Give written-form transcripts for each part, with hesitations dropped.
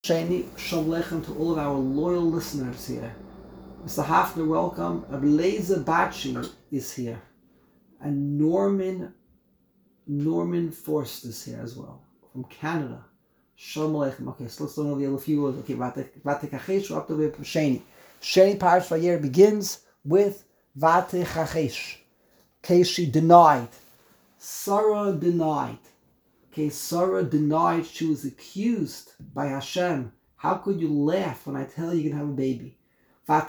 Shani, Shalom Aleichem to all of our loyal listeners here. Mr. Hafner, welcome. Ablazer Bachi is here. And Norman Forst is here as well, from Canada. Shalom Aleichem. Okay, so let's learn over a few words. Okay, Vatikachesh, we're up to Shani. Shani Parish Vayer begins with Vatikachesh. Okay, she denied. Sarah denied. Okay, Sarah denied. She was accused by Hashem. How could you laugh when I tell you can have a baby? I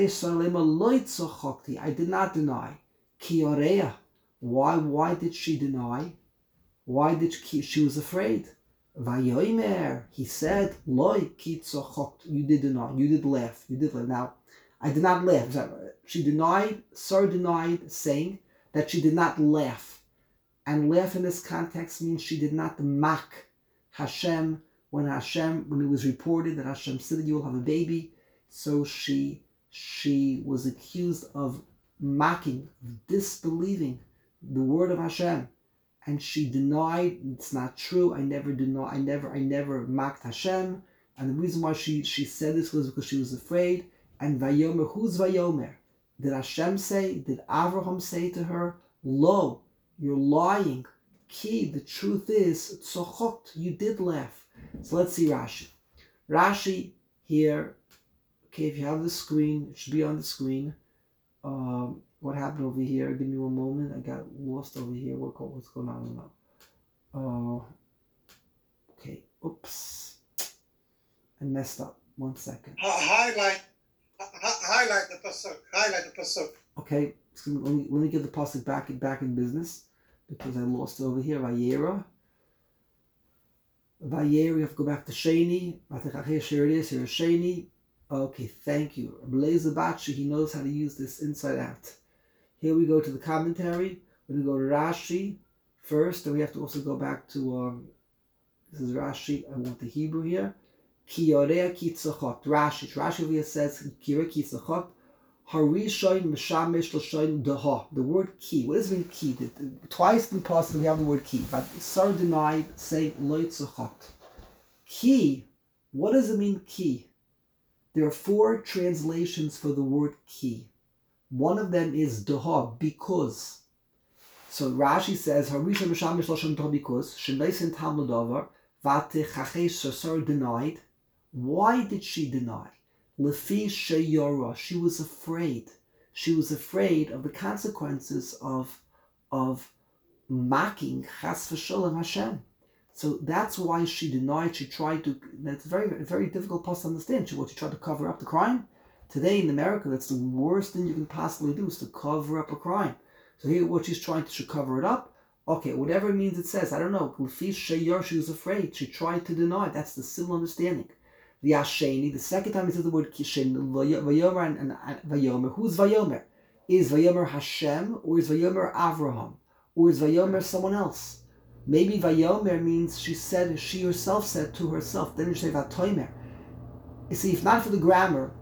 did not deny. Kiorea. Why did she deny? She was afraid. Vayomer. He said, Loi kitzochokt. You did deny. You did laugh. Now, I did not laugh. She denied. Sarah denied, saying that she did not laugh. And laugh in this context means she did not mock Hashem when it was reported that Hashem said that you will have a baby. So she was accused of mocking, disbelieving the word of Hashem, and she denied it's not true. I never mocked Hashem. And the reason why she said this was because she was afraid. And Vayomer, who's Vayomer? Did Hashem say? Did Avraham say to her, Lo? You're lying. Ki, the truth is, tzochot, you did laugh. So let's see Rashi. Rashi here, okay, if you have the screen, it should be on the screen. What happened over here? Give me one moment. I got lost over here. What's going on now? Okay, oops. I messed up. 1 second. Highlight the pasuk. Okay, let me get the pasuk back in business, because I lost it over here. Vayera, you have to go back to Sheni. Here it is. Here is Sheni. Okay, thank you. Ablazer Bachi, he knows how to use this inside out. Here we go to the commentary. We're going to go to Rashi first, and we have to also go back to, this is Rashi. I want the Hebrew here. Kiyorea kitzachot. Rashi over here says, Kiyorea kitzachot. Harishoin Meshamish Lashoin Daha. The word ki. What does it mean ki? Twice in the past we have the word ki. But Sarah denied, saying loitzachot. Ki. What does it mean ki? There are 4 translations for the word ki. One of them is daha, because. So Rashi says Harishoin Meshamish Lashoin Daha because Shemaisin Tam Ladavar Vate Chachesh. Sarah denied. Why did she deny? Lefi sheyora, she was afraid. She was afraid of the consequences of mocking Chas v'Sholem Hashem. So that's why she denied. She tried to. That's very, very difficult for us to understand. She tried to cover up the crime. Today in America, that's the worst thing you can possibly do, is to cover up a crime. So here, what she's trying to cover it up. Okay, whatever it means it says. I don't know. Lefi sheyora, she was afraid. She tried to deny. That's the civil understanding. The Asheni, the second time he says the word Kishin, Vayomer and Vayomer. Who's Vayomer? Is Vayomer Hashem, or is Vayomer Avraham, or is Vayomer someone else? Maybe Vayomer means she herself said to herself. Then you say Vatoimer. You see, if not for the grammar,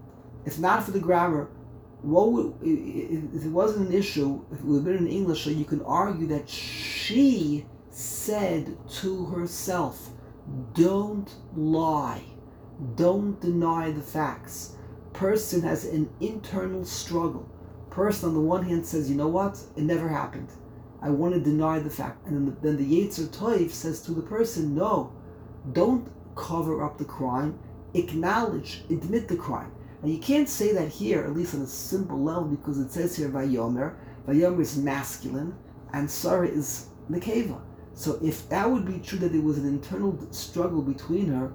what would, if it wasn't an issue, if it would have been in English, so you can argue that she said to herself, "Don't lie. Don't deny the facts." Person has an internal struggle. Person on the one hand says, you know what? It never happened. I want to deny the fact. And then the Yetzer Tov says to the person, no, don't cover up the crime. Acknowledge, admit the crime. And you can't say that here, at least on a simple level, because it says here Vayomer. Vayomer is masculine, and Sarah is Nekeva. So if that would be true, that there was an internal struggle between her,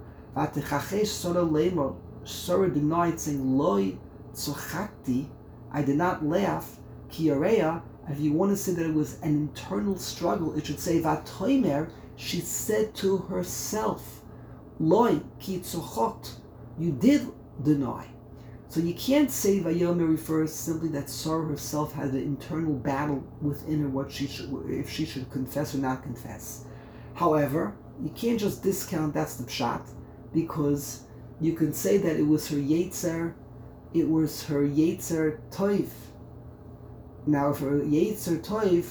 Sarah denied, saying, Loi tzochakti, I did not laugh, Kiorea. If you want to say that it was an internal struggle, it should say, Vatoimer, she said to herself, Loi ki tzochot, you did deny. So you can't say Vayomer refers simply that Sarah herself had an internal battle within her, if she should confess or not confess. However, you can't just discount that's the pshat, because you can say that it was her Yetzer Tov. Now, if her Yetzer Tov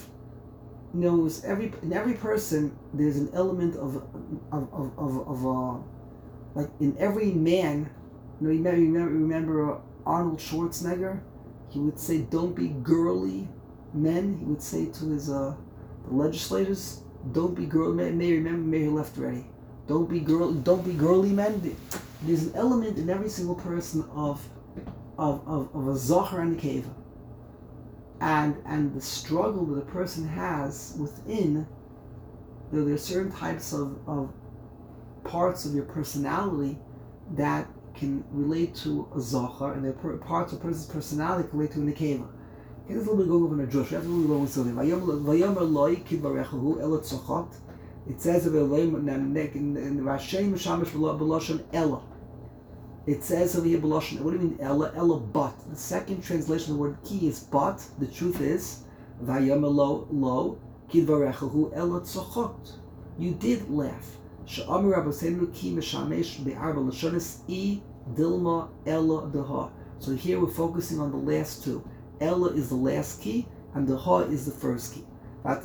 knows in every person there's an element of like in every man, remember Arnold Schwarzenegger? He would say, "Don't be girly men." He would say to his the legislators, "Don't be girly men." May remember, may he left already. Don't be girly men. There's an element in every single person of a zachar and a keva, and the struggle that a person has within. There are certain types of parts of your personality that can relate to a zachar, and there are parts of a person's personality can relate to a nekeva. Okay, this is a little bit going over in a Josh. That's a little bit going Vayomer loi kidvarechahu ela tzachot. It says of Elohim in Rashem Mishamish B'Lashon Ella. It says over here B'Lashon. What do you mean Ella? Ella but. The second translation of the word ki is but. The truth is Vayomer lo kidvarechahu ela tzachot. You did laugh. She'amar Rabbeinu ki mishamesh be'arba lashonis I dilma ella deha. So here we're focusing on the last two. Ella is the last key, and the ha is the first key. Why?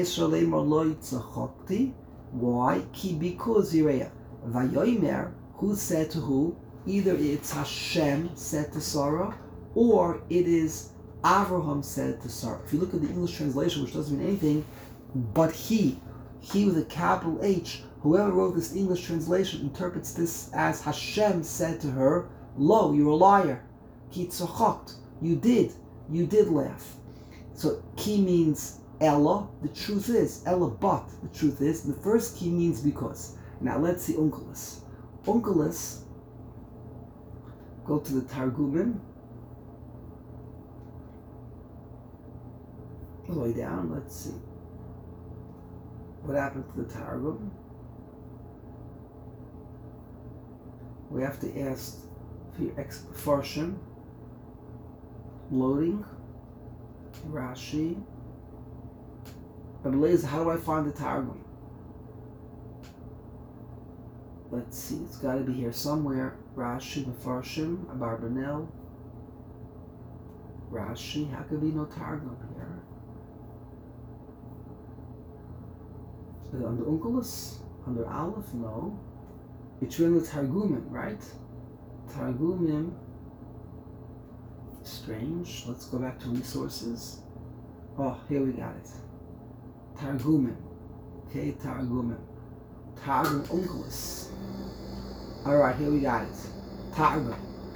Ki because Yireya. Vayomer, who said to who? Either it's Hashem said to Sarah, or it is Avraham said to Sarah. If you look at the English translation, which doesn't mean anything, but he with a capital H, whoever wrote this English translation interprets this as Hashem said to her, "Lo, you're a liar. Ki tzachot, you did laugh." So ki means Ella, the truth is. Ella, but the truth is. The first key means because. Now let's see Onkelos. Onkelos, go to the Targumim. All the way down, let's see. What happened to the Targum? We have to ask for your Farshim. Loading. Rashi. But Liz, how do I find the Targum? Let's see, it's got to be here somewhere. Rashi, Mefarshim, Abarbanel. Rashi, how could be no Targum here? Under Onkelos? Under Aleph? No. It's written with Targumim, right? Targumim. Strange. Let's go back to resources. Oh, here we got it. Targumim. Okay, Targumim. Targum Onkelos. Alright, here we got it. Targum.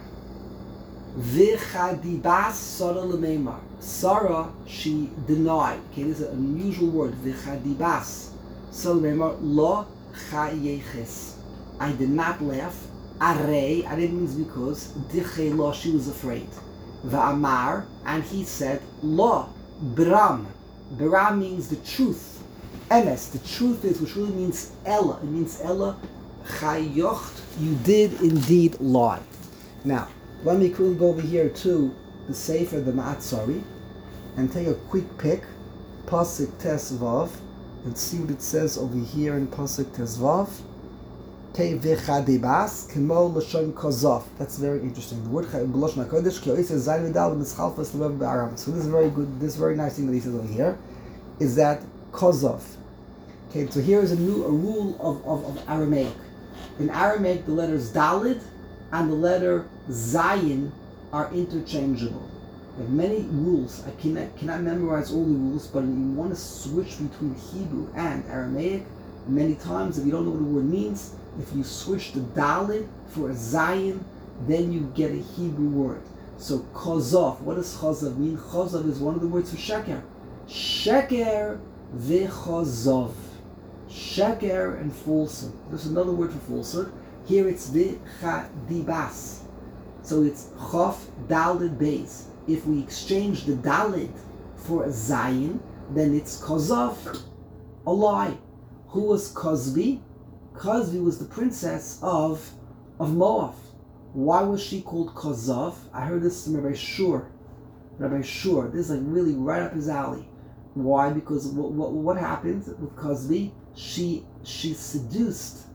V'chadibas Sarah l'meimar. Sarah, she denied. Okay, this is an unusual word. V'chadibas Sarah l'meimar lo chayeches. I did not laugh. Arei, I didn't mean because. Dichei lo, she was afraid. V'amar, and he said, lo, bram. Bram means the truth. Emes, the truth is, which really means Ella. It means Ella, chayocht, you did indeed lie. Now, let me quickly go over here to the Sefer, the Ma'atzari, and take a quick pick, Pasuk Tes Vav, and see what it says over here in Pasuk Tes Vav. Kei v'chadibas kemo l'shon kozov. That's very interesting. The word b'lashon hakodesh ki oiseh zayin v'dal v'mischalfas l'vev b'aram. So this is very good. This very nice thing that he says over here is that kozov. Okay, so here is a rule of Aramaic. In Aramaic, the letters Dalid and the letter Zayin are interchangeable. There are many rules. I cannot memorize all the rules, but when you want to switch between Hebrew and Aramaic, many times, if you don't know what the word means, if you switch the Dalid for a Zayin, then you get a Hebrew word. So Chazov, what does Chazov mean? Chazov is one of the words for Sheker. Sheker v'chazov. Sheker and falsehood. There's another word for falsehood. Here it's v'chadibas. So it's Chof Dalid Beis. If we exchange the Dalid for a Zayin, then it's Chazov, a lie. Who was Cosbi? Cosbi was the princess of Moab. Why was she called Kozov? I heard this from Rabbi Shur. Rabbi Shur. This is like really right up his alley. Why? Because what happened with Cosbi? She seduced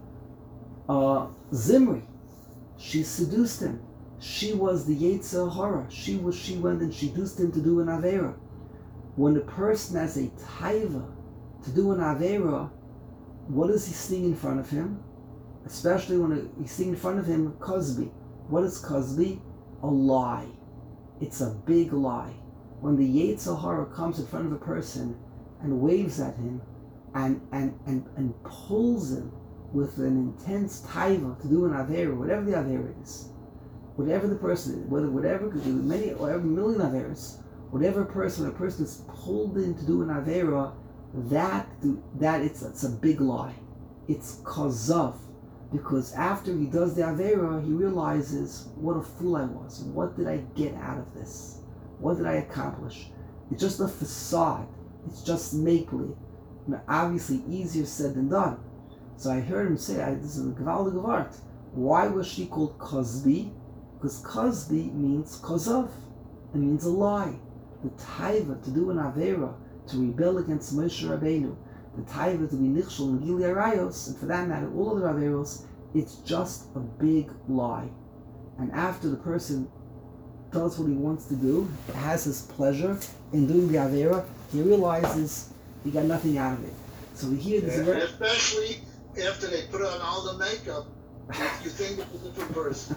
Zimri. She seduced him. She was the Yetzer Hara. She went and seduced him to do an Avera. When a person has a taiva to do an Avera, what does he sing in front of him? especially when you see in front of him Cosby. What is Cosby? A lie. It's a big lie. When the Yetzer Hara comes in front of a person and waves at him and pulls him with an intense taiva to do an avera, whatever the avera is, whatever the person is, whatever could do many or every million averas, whatever person, when a person is pulled in to do an avera, that it's a big lie. It's kazav, because after he does the avera, he realizes what a fool I was. What did I get out of this? What did I accomplish? It's just a facade. It's just make-believe. Obviously, easier said than done. So I heard him say, this is a gewaldige Wort. Why was she called Cosby? Because Cosby means kazav. It means a lie. The taiva to do an avera, to rebel against Moshe Rabbeinu, the taiva to be nichshel and gili arayos, and for that matter, all other averos, it's just a big lie. And after the person does what he wants to do, has his pleasure in doing the avera, he realizes he got nothing out of it. So we hear this. Especially after they put on all the makeup, you think it's a different person.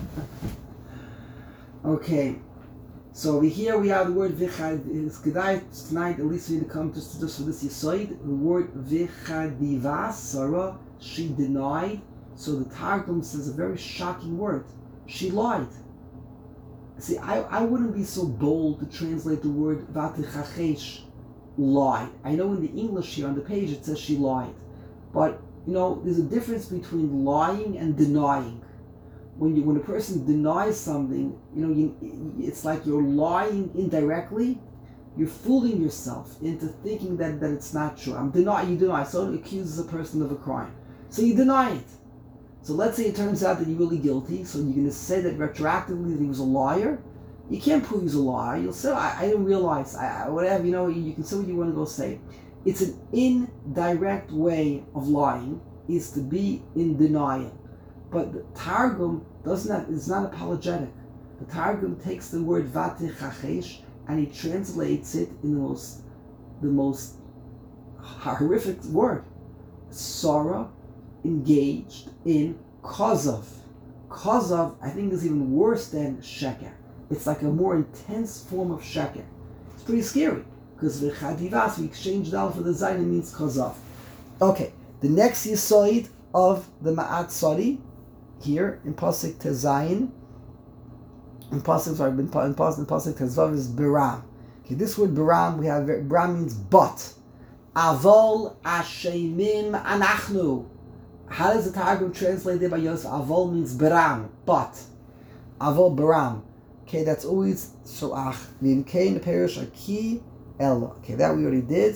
Okay. So over here we have the word vichad. It's kedai tonight. At least we need to come just for this yisoid. The word vichadivas, Sarah, she denied. So the Targum says a very shocking word. She lied. See, I wouldn't be so bold to translate the word vatichachesh, lied. I know in the English here on the page it says she lied, but there's a difference between lying and denying. When a person denies something, it's like you're lying indirectly. You're fooling yourself into thinking that it's not true. You deny. Someone accuses a person of a crime, so you deny it. So let's say it turns out that you're really guilty. So you're going to say that retroactively that he was a liar. You can't prove he's a liar. You'll say, I didn't realize. Whatever. You can say what you want to go say. It's an indirect way of lying. Is to be in denial. But the Targum is not apologetic. The Targum takes the word vatichachesh and he translates it in the most horrific word. Sarah engaged in kazav. Kazav, I think, is even worse than sheker. It's like a more intense form of sheker. It's pretty scary because v'chadivas, we exchange dal for the zayin, means kazav. Okay, the next yisoid of the Ma'at Sari here in Pasuk Tezayin, in Pasuk Tezvav is Biram. Okay, this word Biram, we have Biram means but. Avol Ashemim Anachnu. How does the Targum translate there by Yosef? Avol means Biram, but. Avol Biram. Okay, that's always so ach. Vim kein the parish aki ella. Okay, that we already did.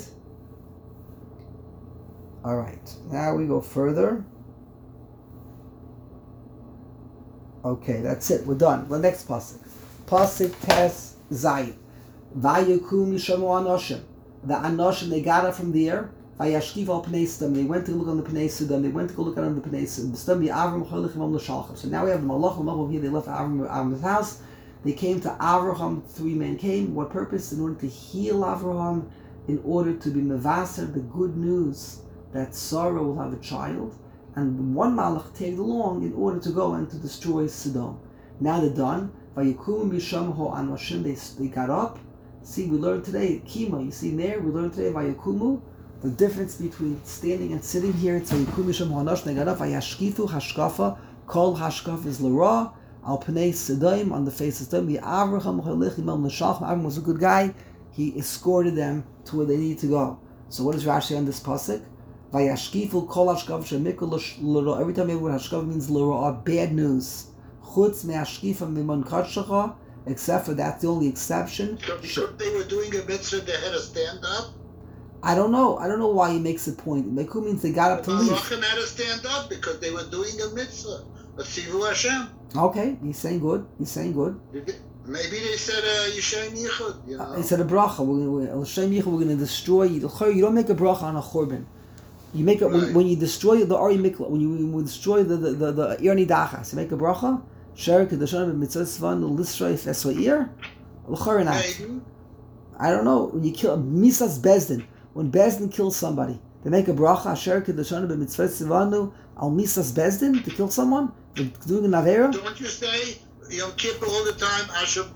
All right, now we go further. Okay, that's it. We're done. The next pasuk, pasuk tes zayin. Vayakum yishamu anoshim. The anoshim, they got up from there. Vayashkiv al pnei stam. They went to look on the pnei sudam. They went to go look on the pnei sudam. So now we have the malachim over here. They left Avram's house. They came to Avraham. 3 men came. What purpose? In order to heal Avraham, in order to be mevaser the good news that Sarah will have a child. And one malach tagged along in order to go and to destroy Sodom. Now they're done. Vayakum bisham ho anoshim. They got up. See, we learned today kima. You see there, we learned today vayakumu. The difference between standing and sitting here. It's vayakum bisham ho anoshim. They got up. Vayashkifu hashkafa. Kol hashkaf is l'ra. Al pnei Sodom, on the face of Sodom. Avraham halich imam l'shalch. Avraham was a good guy. He escorted them to where they need to go. So what is Rashi on this pasuk? Vayashkifu kol hashkav shemikol l'ra. Every time everyone hashkav means l'ra, bad news. Chutz me'ashkifa mimon katshacha. Except for that's the only exception. So because they were doing a mitzvah, they had to stand up? I don't know why he makes a point. Meku means they got up to leave. Malachim had to stand up because they were doing a mitzvah. But Tzivu Hashem. Okay, he's saying good. Maybe they said Yishem Yichud. He said a bracha. We're going to destroy you. You don't make a bracha on a churban. You make it when you destroy the Ari Mikla. When you destroy the Irni Dachas, you make a bracha. Sher kedashon b'mitzvah l'israel fesva'ir. I don't know. When you kill Misas Bezdin, when Bezdin kills somebody, They make a bracha asher kedashanu b'mitzvot tzivanu al misas bezdin to kill someone for doing an avera. Don't you say Yom Kippur all the time?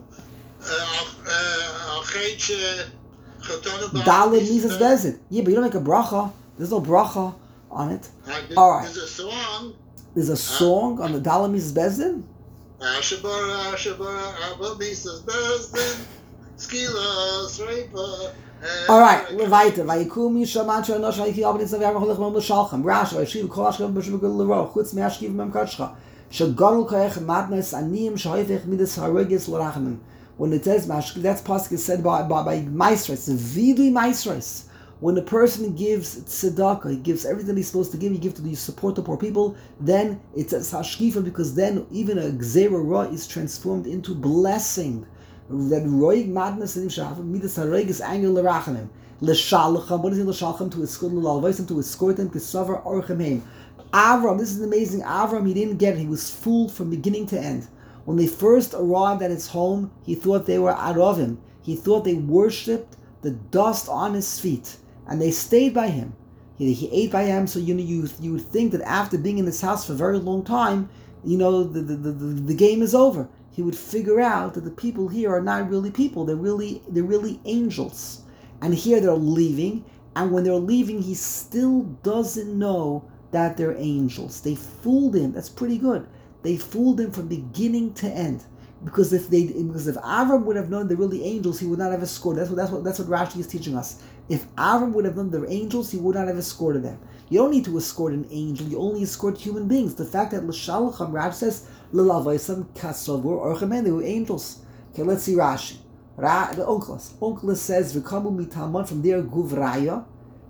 Dalit misas bezdin. Yeah, but you don't make a bracha. There's no bracha on it. All right. There's a song. There's a song on the Dalit misas bezdin. Ashabara, Abba misas bezdin, skila, sreipa. All right, weiter. Vayikum yishaman shanosh hayki abnitz v'yarmach holich mom l'shalchem. Rashi vayishiv kol ashkem b'shvigul l'ro. Chutz me'ashkiv mem kachcha. Shagadol koyach madness aniyim shahayvech midas harigis l'rachamim. When it says mashkiv, that's pasuk is said by Maisros. Vidui Maisros. When a person gives tzedakah, he gives everything he's supposed to give. He gives to support the poor people. Then it's a hashkifa because then even a gzera ra is transformed into blessing. That roig madness in Shaf, midas haroig is anger l'rachamim. L'shalcham, what is it l'shalcham? To escort l'alvaisim, to escort them, kisavar orchem heim. Avram, this is amazing. Avram, he didn't get it. He was fooled from beginning to end. When they first arrived at his home, he thought they were arovim. He thought they worshipped the dust on his feet. And they stayed by him. He ate by him, so you would think that after being in his house for a very long time, the game is over. He would figure out that the people here are not really people; they're really angels. And here they're leaving, and when they're leaving, he still doesn't know that they're angels. They fooled him. That's pretty good. They fooled him from beginning to end. Because if Avram would have known they're really angels, he would not have escorted. That's what Rashi is teaching us. If Avram would have known they're angels, he would not have escorted them. You don't need to escort an angel. You only escort human beings. The fact that l'shalcham, Rashi says l'lavaisam kasavur orchamen, they were angels. Okay, let's see Rashi. The Onkelos says v'kamu mitalmon, from there guvraya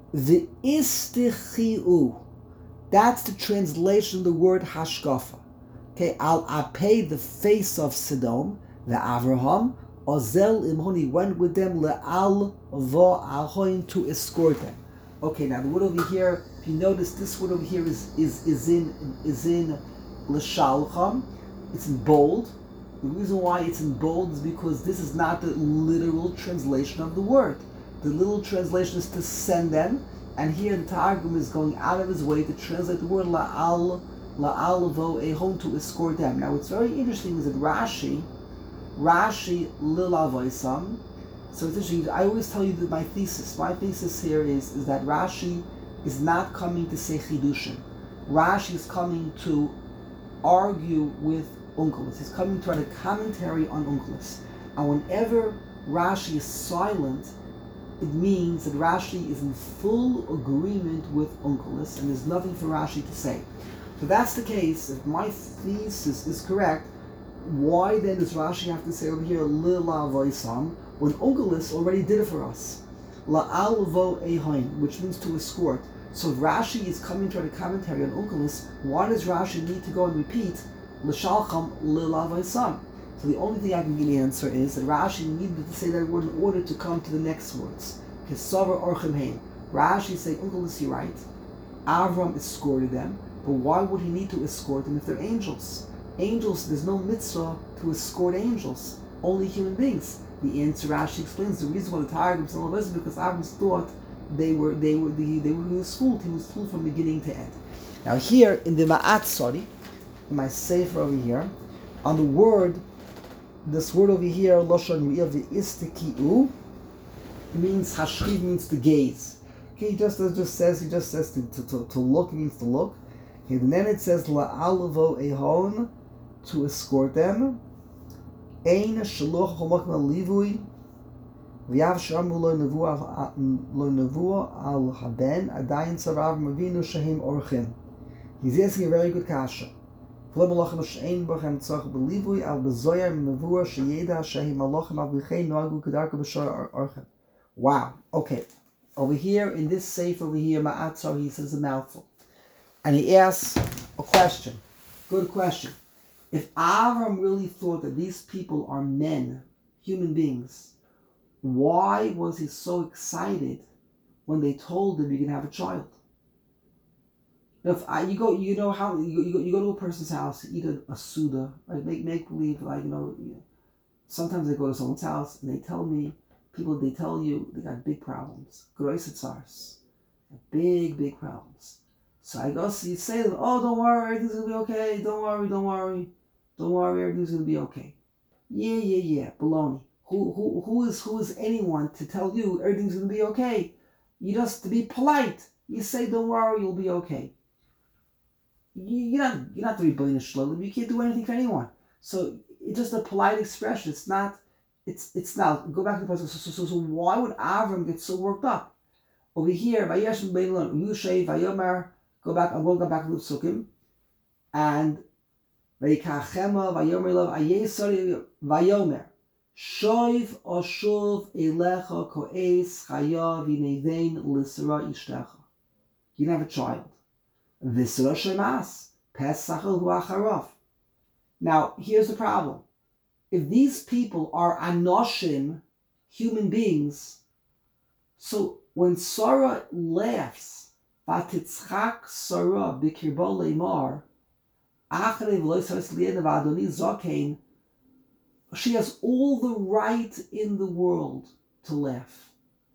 v'istichiu. That's the translation of the word hashkafa. Okay, Al Apei, the face of Sodom, the Avraham, Ozel Imhoni went with them le'al vo ahoin to escort them. Okay, now the word over here, if you notice, this word over here is in l'shalcham. It's in bold. The reason why it's in bold is because this is not the literal translation of the word. The literal translation is to send them, and here the Targum is going out of his way to translate the word la'al vo ehon, to escort them. Now what's very interesting is that Rashi lilavoisam. So it's interesting. I always tell you that my thesis here is that Rashi is not coming to say chidushim. Rashi is coming to argue with Onkelos. He's coming to write a commentary on Onkelos. And whenever Rashi is silent, it means that Rashi is in full agreement with Onkelos, and there's nothing for Rashi to say. So that's the case. If my thesis is correct, why then does Rashi have to say over here Lila Voisam when Onkelos already did it for us? La'al vo ehoin, which means to escort. So if Rashi is coming to write a commentary on Onkelos, why does Rashi need to go and repeat L'shalcham Lila Voisam? So the only thing I can give the answer is that Rashi needed to say that word in order to come to the next words. Kesavar orchem heim. Rashi is saying Onkelos, you're right. Avram escorted them. But why would he need to escort them if they're angels? Angels, there's no mitzvah to escort angels. Only human beings. The answer Rashi explains the reason why the Targum is all is because Avram thought he was fooled. He was fooled from beginning to end. Now here in the Ma'at Sari, in my sefer over here, on the word, this word over here, Lashon Riyah v'istiki'u, means hashchiv, means to gaze. Okay, he just says to look, means to look. And then it says la'al vo ehon, to escort them. Ein shaloch chomak malivui v'yav shamu lo nevuah al haben adayin tzarav mavinu shehim orchim. He's asking a very good kasha. V'lo malachim she'ein b'chem tzach b'livui al b'zoyar nevuah sheyeda shehim malachim al b'chein noagu kedarka b'shar orchim. Wow. Okay. Over here in this sefer over here, Ma'atzar, he says a mouthful. And he asks a question. Good question. If Avram really thought that these people are men, human beings, why was he so excited when they told him you can have a child? If you go to a person's house, you eat a suda, right? Make believe, sometimes I go to someone's house and they tell you they got big problems. Groise tzars. Big, big problems. So I go, so you say to them, oh, don't worry, everything's going to be okay. Don't worry, don't worry. Don't worry, everything's going to be okay. Yeah. Baloney. Who is anyone to tell you everything's going to be okay? You just, to be polite, you say, don't worry, you'll be okay. You're not the Rebbeinu Shalom. You can't do anything for anyone. So it's just a polite expression. It's not. Go back to the person. So why would Avram get so worked up? Over here, Vayesh Beinon Yushay Vayomer. Go back. I'm going to go back to the Sukkim. And Vayikachema Vayomer Lov Ayesari Vayomer Shoiv Oshuv Elecha Koes Chaya V'Nevein L'Sara Ishtecha. You can have a child. V'Sara Shemas Pesachel Hu Acharov. Now, here's the problem. If these people are anoshim, human beings, so when Sarah laughs, Vatitzchak Sarah B'Kirbo Leimar, Acharei V'Lo Yisares Li'en V'Adoni Zokein, she has all the right in the world to laugh.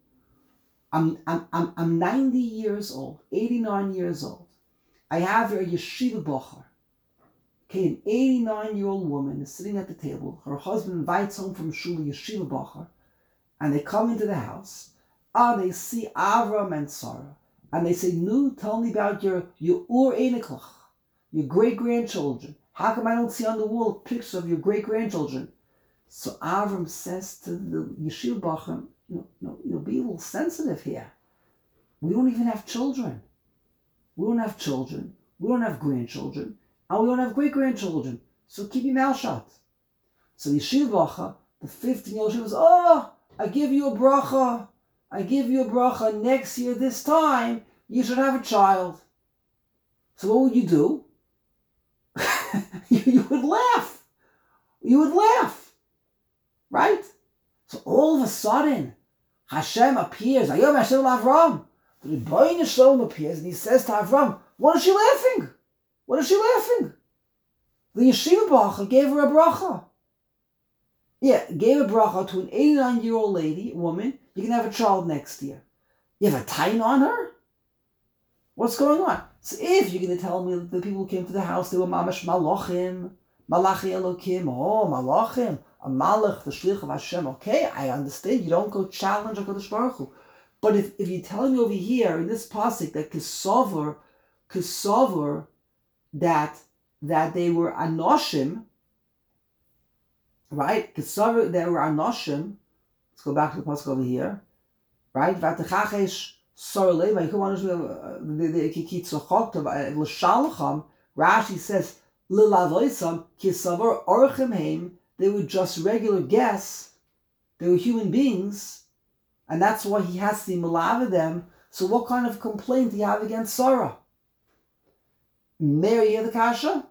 I'm 90 years old, 89 years old. I have a yeshiva bocher. Okay, an 89-year-old woman is sitting at the table. Her husband invites home from shul a yeshiva bocher, and they come into the house. They see Avram and Sarah, and they say, "Nu, tell me about your ur eniklach, your great-grandchildren. How come I don't see on the wall pictures of your great-grandchildren?" So Avram says to the yeshiva bocher, be a little sensitive here. We don't even have children. We don't have children. We don't have grandchildren. And we don't have great-grandchildren. So keep your mouth shut. So the yeshiva bocher, the 15-year-old, she goes, I give you a bracha. I give you a bracha. Next year, this time, you should have a child. So what would you do? you would laugh. You would laugh. Right? So all of a sudden, Hashem appears. Ayom Hashem Avram. The Rebbeinu Shalom appears and he says to Avram, what is she laughing? What is she laughing? The yeshiva bracha gave her a bracha. Yeah, gave a bracha to an 89-year-old woman. You can have a child next year. You have a tain on her? What's going on? So if you're going to tell me that the people who came to the house, they were mamash malachim, malachi elokim, malachim, a malach, the shlich of Hashem. Okay, I understand. You don't go challenge HaKadosh Baruch Hu. But if you're telling me over here in this pasuk that Kisover, that they were anoshim, right? Kisover, they were anoshim. Let's go back to the pasuk over here, right? V'atechachesh sorle v'yikumanush Rashi says lilavoisam kisover orchem heim. They were just regular guests. They were human beings. And that's why he has to malava them. So what kind of complaint do you have against Sarah? Mary the kasha?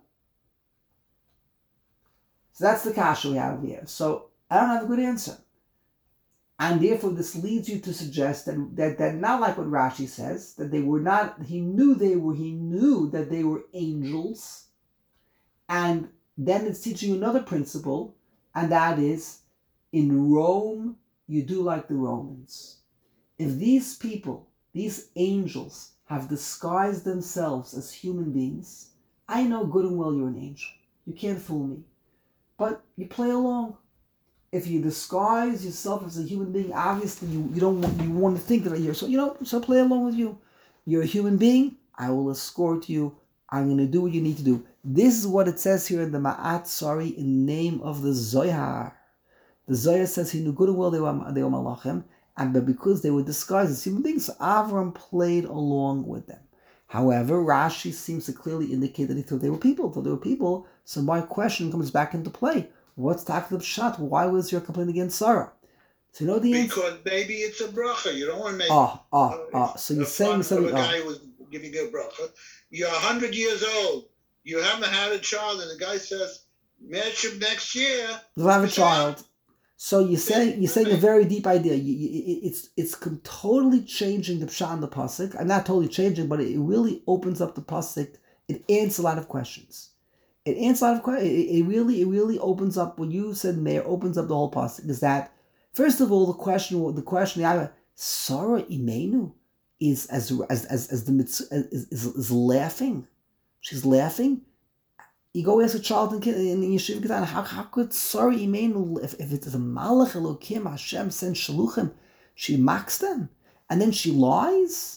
So that's the kasha we have here. So I don't have a good answer. And therefore this leads you to suggest that not like what Rashi says, that they were not, he knew that they were angels. And then it's teaching you another principle, and that is, in Rome, you do like the Romans. If these people, these angels, have disguised themselves as human beings, I know good and well you're an angel. You can't fool me. But you play along. If you disguise yourself as a human being, obviously you want to think that you're so play along with you. You're a human being, I will escort you. I'm going to do what you need to do. This is what it says here in the Ma'at Sari in the name of the Zohar. The Zohar says he knew good and well they were malachim, but because they were disguised as human beings, Avram played along with them. However, Rashi seems to clearly indicate that he thought they were people. So my question comes back into play. What's Takla Pshat? Why was your complaint against Sarah? So you know the answer? Because maybe it's a bracha. You don't want to make So you're saying something. A guy who was giving you a bracha. You're 100 years old. You haven't had a child, and the guy says, next year. You'll have a child. So you're saying a very deep idea. It's totally changing the pshat and the pasuk. And not totally changing, but it really opens up the pasuk. It answers a lot of questions. It answers a lot of questions. It really opens up what you said, Mayor. Opens up the whole pasuk. Is that first of all the question? Sarah Imenu, is as the mitzvah is laughing. She's laughing. You go ask a child in Yeshiva Ketan, how could sorry Imenu, if it is a Malach Elokim, Hashem sends Shaluchim, she mocks them, and then she lies.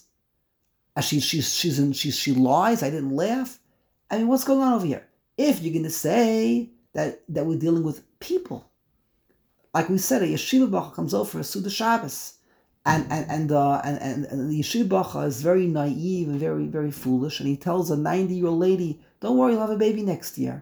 She lies. I didn't laugh. I mean, what's going on over here? If you're going to say that we're dealing with people, like we said, a yeshiva bacha comes over for a Suda Shabbos, and the yeshiva bacha is very naive and very, very foolish, and he tells a 90-year-old lady, "Don't worry, you'll have a baby next year."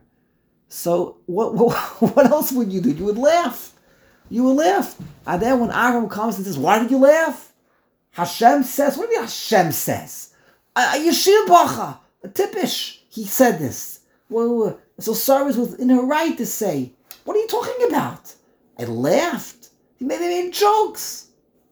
So what else would you do? You would laugh. You would laugh. And then when Aaron comes and says, "Why did you laugh?" Hashem says, "What do you mean Hashem says?" A yeshiva bacha, a tipish. He said this. Well, so Sarah was within her right to say, "What are you talking about?" I laughed. They made jokes.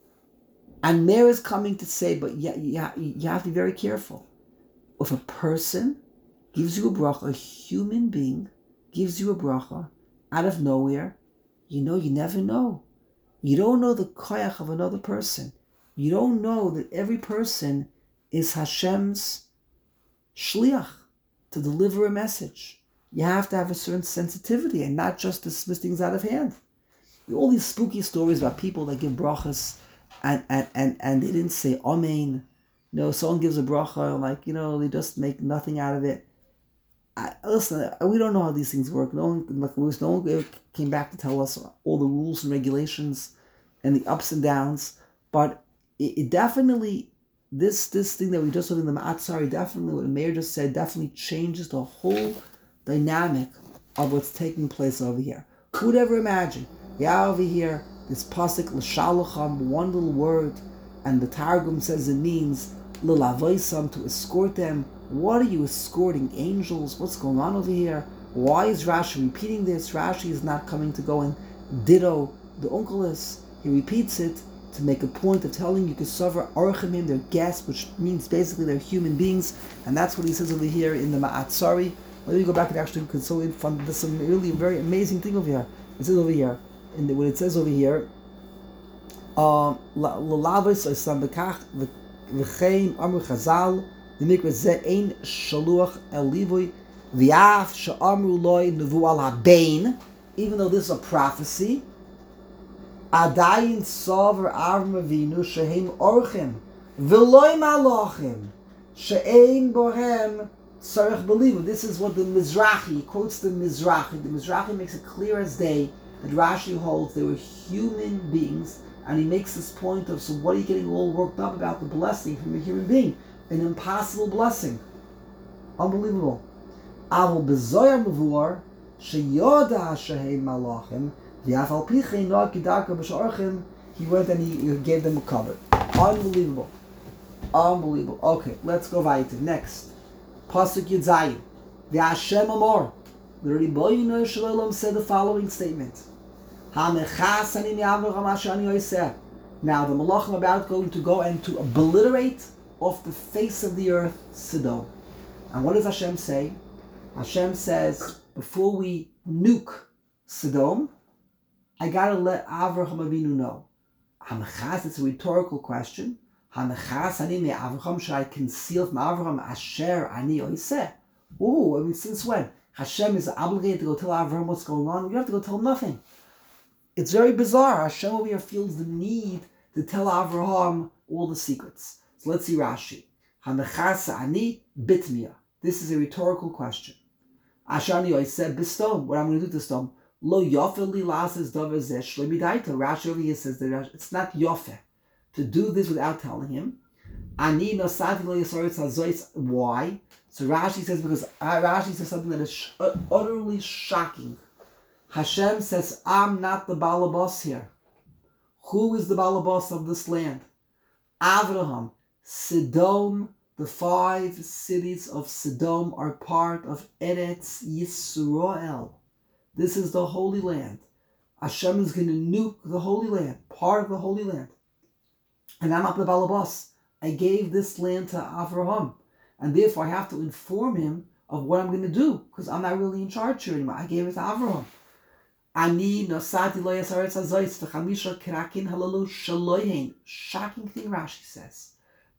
And Meir is coming to say, but you have to be very careful. If a person gives you a bracha, a human being gives you a bracha out of nowhere, you never know. You don't know the koyach of another person. You don't know that every person is Hashem's shliach to deliver a message. You have to have a certain sensitivity and not just dismiss things out of hand. All these spooky stories about people that give brachas and they didn't say amen. Someone gives a bracha, they just make nothing out of it. Listen, we don't know how these things work. No one came back to tell us all the rules and regulations and the ups and downs. But it definitely, this thing that we just heard in the Ma'atzari, definitely what the mayor just said, definitely changes the whole dynamic of what's taking place over here. Who would ever imagine? Yeah, over here, this pasuk l'shalacham, one little word, and the Targum says it means l'lavoisam, to escort them. What are you escorting? Angels? What's going on over here? Why is Rashi repeating this? Rashi is not coming to go and ditto the Onkelos. He repeats it to make a point of telling you Kesavra Orchimim, they're guests, which means basically they're human beings, and that's what he says over here in the Ma'atzari. Let me go back and actually console it. There's some really very amazing thing over here. It says over here, when it says over here, L'lavis oisam bekach v'chein amru chazal v'mikveh zeh ein shaluach el livui v'yaf she'amru loi nevu al habein. Even though this is a prophecy, Adayin Sover Avram Avinu Shehem Orchim V'loi Malachim She'ein Bohem Tzarech Believe. This is what the Mizrahi quotes. The Mizrahi makes it clear as day that Rashi holds they were human beings, and he makes this point of, so what are you getting all worked up about the blessing from a human being? An impossible blessing, unbelievable. Avol Bezoyar Mavur Sheyoda Shehem Malachim. He went and he gave them a cover. Unbelievable. Okay, let's go weiter. Next. Pasuk Yud Zayin. The Hashem Amor. The Ribono Shalom said the following statement. Now the Malachim are about going to go and to obliterate off the face of the earth Sodom. And what does Hashem say? Hashem says, before we nuke Sodom, I gotta let Avraham Avinu know. Hamachas, it's a rhetorical question. Hamachas ani me Avraham, should I conceal from Avraham Asher ani oiseh? Since when? Hashem is obligated to go tell Avraham what's going on. We have to go tell him nothing. It's very bizarre. Hashem over here feels the need to tell Avraham all the secrets. So let's see Rashi. Hamachas ani bitmia. This is a rhetorical question. Asher ani oiseh bistom. What I'm going to do to Sodom? Lo yofeli lasses davar zeh shlo midaita. Rashi over here says that it's not yofe to do this without telling him. Ani nosati lo yasoritz hazoitz. Why? So Rashi says because Rashi says something that is utterly shocking. Hashem says, I'm not the balabas here. Who is the balabas of this land? Avraham. Sodom, the 5 cities of Sodom are part of Eretz Yisrael. This is the Holy Land. Hashem is going to nuke the Holy Land, part of the Holy Land. And I'm not the balabas. I gave this land to Avraham. And therefore I have to inform him of what I'm going to do, because I'm not really in charge here anymore. I gave it to Avraham. Ani nosati lo yasaretz hazoitz v'chamisha kerakin halalu shaloihin. Shocking thing Rashi says.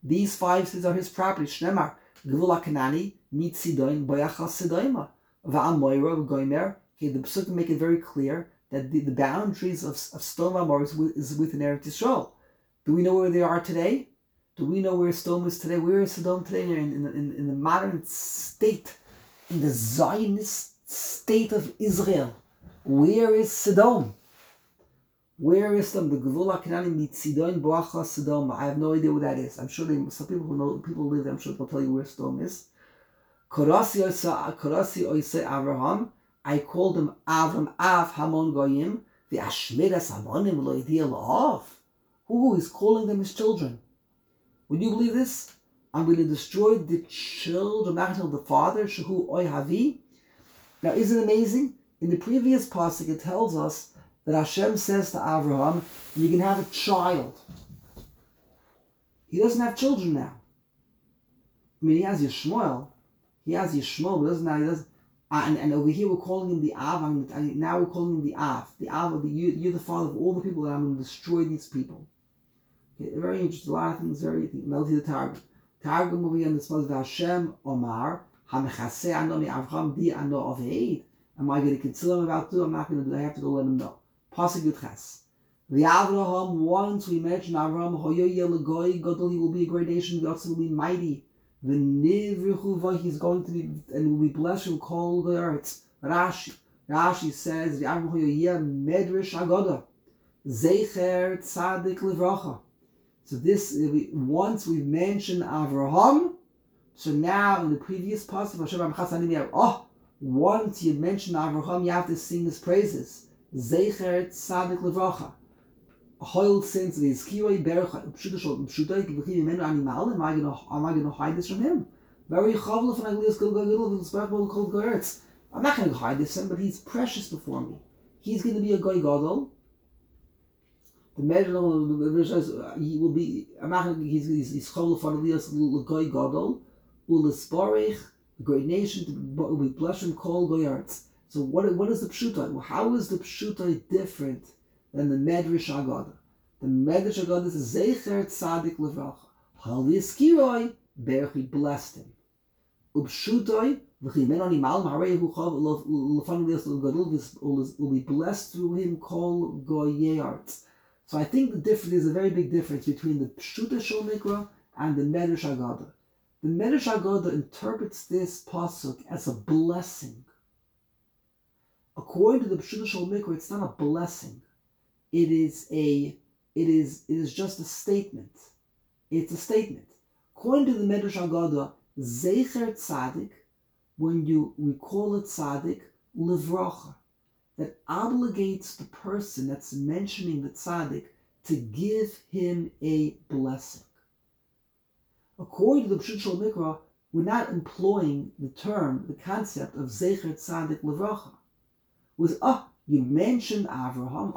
These 5 cities are his property. Shnemar, Gvul HaKanani, Mitzidoin, Boyachal Sidoima, Va'amoira, Goimer. Okay, the Psukim make it very clear that the boundaries of Sodom and Gomorrah is within Eretz Yisrael. Do we know where they are today? Do we know where Sodom is today? Where is Sodom today? In the modern state, in the Zionist state of Israel. Where is Sodom? Where is Sodom? The Gevul HaKanani Mitzidon Boachas Sodom. I have no idea what that is. I'm sure some people who know, people live there, I'm sure they'll tell you where Sodom is. Korasi Oisei Avraham. I called him Avram Av Hamon Goyim. The Ashmedas Hamonim Lo Yidiyah La'av. Who is calling them his children? Would you believe this? I'm going to destroy the children of the father, Shehu Oy Havi. Now, isn't it amazing? In the previous pasuk, it tells us that Hashem says to Avraham, you can have a child. He doesn't have children now. I mean, he has Yishmael, but doesn't now, he doesn't. And over here we're calling him the Av, and now we're calling him the Av. The Av, you're the father of all the people that I'm going to destroy these people. Okay, very interesting, a lot of things, melty the Targum. Targum over here in the spot of Hashem, Omar, HaMechaseh Anomi Avraham Di Ano Oveid. Am I going to conceal him about to? I'm not going to do that. I have to go let him know. Pasuk Yudches. The Avraham, once we mention Avraham, Hoyo Yelagoy, Godol, he will be a great nation, he also will be mighty. The Nivrichuva, he's going to be, and will be blessed from Kol Goyarets. Rashi says, the Avraham Hoyo Yeh Medrash Agoda. Zecher Tzadik Livracha. So this, once we've mentioned Avraham, so now in the previous pasuk, Hashem Chasanim, once you mention Avraham, you have to sing his praises. Zecher Tzadik Livracha. Hoil since the Iskiroi Berach Pshutai Menu Animal, am I going to hide this from him? Very chavlef and Aglias Called Goretz. I'm not going to hide this from him, but he's precious before me. He's going to be a Goy Gadol. The measure he will be. I'm not going to. He's chavlef and Aglias Goy Gadol. Ulisparich, a great nation, will be blessed from Kol Goyarts. So what is the Pshutai? How is the Pshutai different than the Medrash Agada? The Medrash Agada is Zecher Tzadik Livracha. Hali Eskiroi, Berchi blessed him. Upshutai, V'chimen Animal, Marehu Chav, Lefanu Lias Gadol, will be blessed through him, Kol Goyarts. So I think there's a very big difference between the Pshuta Shel Mikra and the Medrash Agada. The Medrash Agada interprets this pasuk as a blessing. According to the Pshuta Shel Mikra, it's not a blessing. It is just a statement. It's a statement. According to the Medrash Agada, Zecher Tzadik, when we call it Tzadik, Livracha, that obligates the person that's mentioning the Tzadik to give him a blessing. According to the Pshuta Shel Mikra, we're not employing the concept of Zecher Tzadik Livracha. With you mentioned Avraham.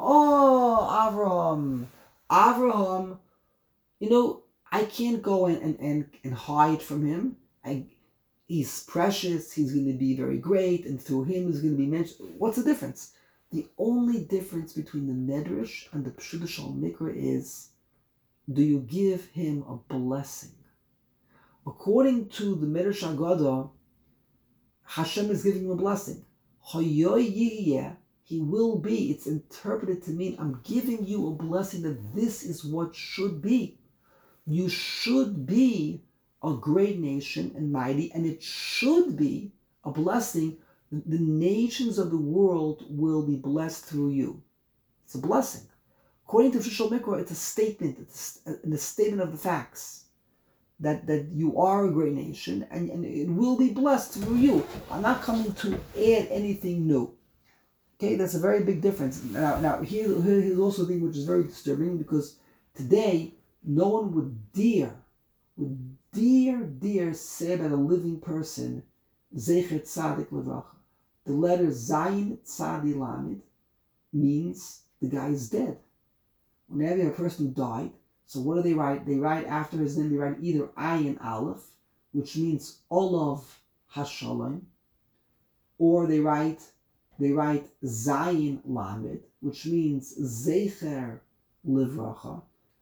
Avraham. I can't go and hide from him. He's precious. He's going to be very great, and through him is going to be mentioned. What's the difference? The only difference between the Medrash and the Pshuta Shel Mikra is, do you give him a blessing? According to the Medrash Agada, Hashem is giving him a blessing. He will be. It's interpreted to mean, I'm giving you a blessing that this is what should be. You should be a great nation and mighty, and it should be a blessing. The nations of the world will be blessed through you. It's a blessing. According to Pshuta Shel Mikra, it's a statement. It's a statement of the facts. That you are a great nation, and it will be blessed through you. I'm not coming to add anything new. Okay, that's a very big difference. Now here's also a thing which is very disturbing, because today no one would dare say about a living person, Zecher Tzadik Livracha. The letter Zayin Tzadi Lamed means the guy is dead. Whenever you have a person who died, so what do they write? They write after his name, they write either Ayin Aleph, which means Olav Hashalom, or they write Zayin Lamed, which means Zecher Livracha.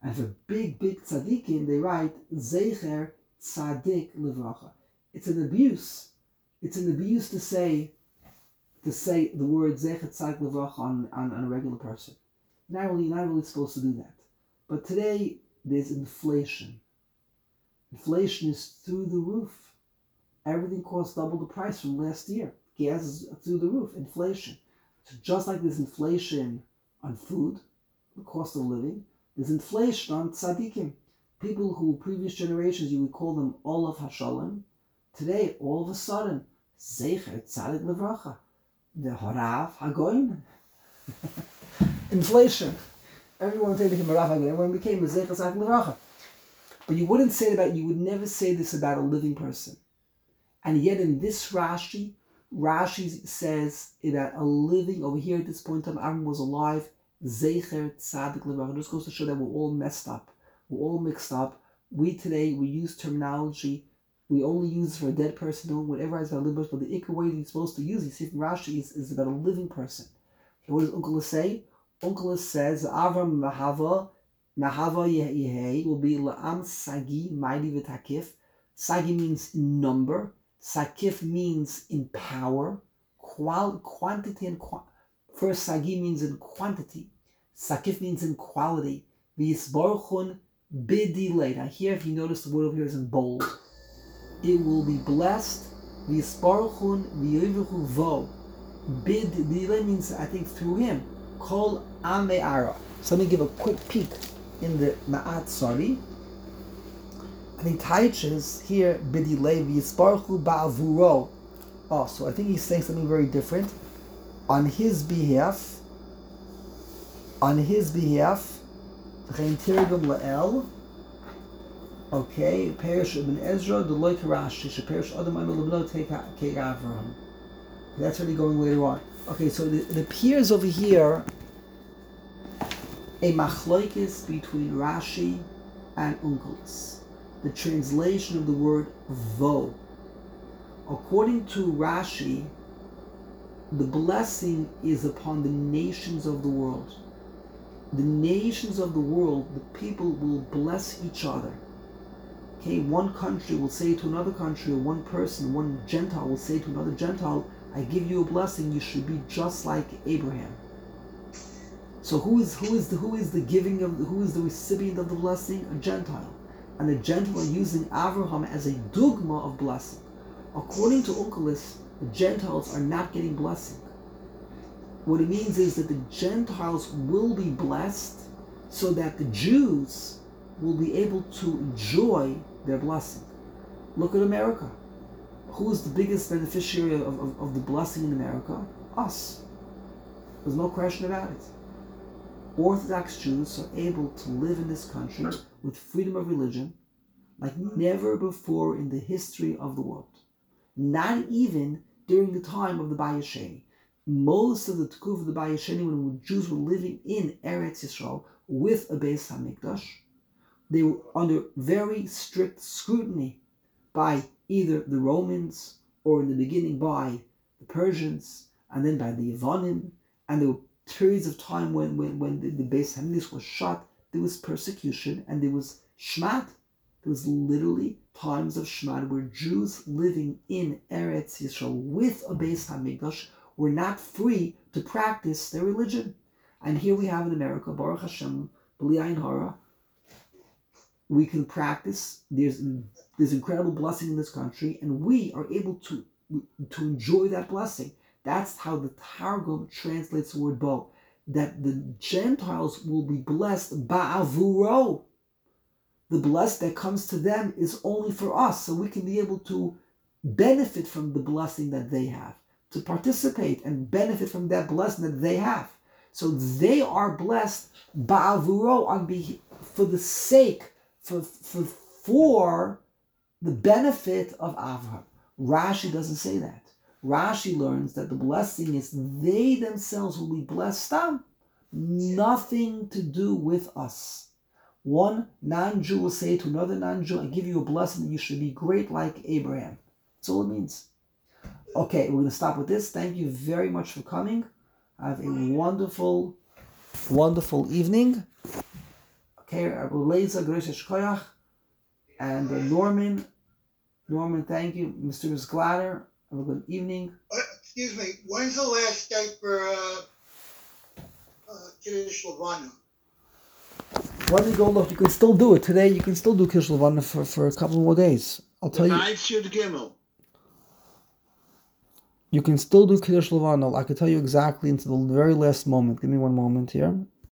And for big tzaddikim, they write Zecher Tzaddik Livracha. It's an abuse. It's an abuse to say the word Zecher Tzaddik Livracha on a regular person. You're not really supposed to do that. But today, there's inflation. Inflation is through the roof. Everything costs double the price from last year. Gas is through the roof. Inflation. So just like there's inflation on food, the cost of living, there's inflation on tzaddikim. People who, previous generations, you would call them Olav Hashalom. Today, all of a sudden, Zecher Tzaddik Livracha. The Harav Hagoyin. Inflation. Everyone became a Rav Hagoyin. Everyone became a Zecher Tzaddik Livracha. But you would never say this about a living person. And yet in this Rashi says that a living, over here at this point in time, Aaron was alive, Zecher Tzaddik Livracha. It just goes to show that we're all messed up. We're all mixed up. We use terminology. We only use for a dead person, whatever is about a living person, but the ikar way you're supposed to use, you see from Rashi, is about a living person. Okay, what does Unkelos say? Unkelos says, Avram Mahava Yehei will be La'am Sagi Maidi V'Takif. Sagi means in number. Sakif means in power. Quantity and first Sagi means in quantity. Sakif means in quality. V'yisbarchun bidilei. Now here, if you notice, the word over here is in bold. It will be blessed. V'yisbarchun v'yovichu vo. Bidilei means, I think, through him. Kol ame'ara. So let me give a quick peek in the Ma'at Sari. I think Taiches here, bidilei v'yisbarchu ba'avuro. Oh, so I think he's saying something very different. On his behalf, v'chein tirgum la'el. Okay, Perish ibn Ezra, the loy Rashi, sheperish adam amel lebno take Avraham. That's already going later on. Okay, so it appears over here a machloikis between Rashi and Unkelos. The translation of the word vo. According to Rashi, the blessing is upon the nations of the world. The nations of the world, the people will bless each other. Okay, one country will say to another country, or one person, one Gentile will say to another Gentile, I give you a blessing, you should be just like Abraham. So who is the recipient of the blessing? A Gentile. And the Gentile are using Abraham as a dogma of blessing. According to Unkelos, the Gentiles are not getting blessing. What it means is that the Gentiles will be blessed so that the Jews will be able to enjoy their blessing. Look at America. Who is the biggest beneficiary of the blessing in America? Us. There's no question about it. Orthodox Jews are able to live in this country with freedom of religion like never before in the history of the world. Not even during the time of the Bayis Sheni. Most of the Tekuf of the Bayis Sheni, when Jews were living in Eretz Yisrael with a Beis HaMikdash, they were under very strict scrutiny by either the Romans or in the beginning by the Persians and then by the Yevonim. And there were periods of time when the Beis HaMikdash was shut, there was persecution and there was Shmad. There was literally times of Shmad where Jews living in Eretz Yisrael with a Beis HaMikdash were not free to practice their religion. And here we have in America, Baruch Hashem, B'li Ayin Hara, we can practice. There's incredible blessing in this country, and we are able to enjoy that blessing. That's how the Targum translates the word bo, that the Gentiles will be blessed ba'avuro. The blessed that comes to them is only for us, so we can be able to benefit from the blessing that they have, to participate and benefit from that blessing that they have. So they are blessed ba'avuro for the sake, for the benefit of Avraham. Rashi doesn't say that. Rashi learns that the blessing is they themselves will be blessed. Nothing to do with us. One non-Jew will say to another non-Jew, I give you a blessing that you should be great like Abraham. That's all it means. Okay, we're going to stop with this. Thank you very much for coming. Have a wonderful, wonderful evening. Okay, Abuleza Grishas Koyach. And Norman, thank you. Mr. Ms. Glatter, have a good evening. Excuse me, when's the last day for Kiddush Levana? Let me go look. You can still do it today. You can still do Kiddush Levana for a couple more days. I'll tell you. Tonight's Yud Gimel. You can still do Kiddush Levana. I can tell you exactly into the very last moment. Give me one moment here.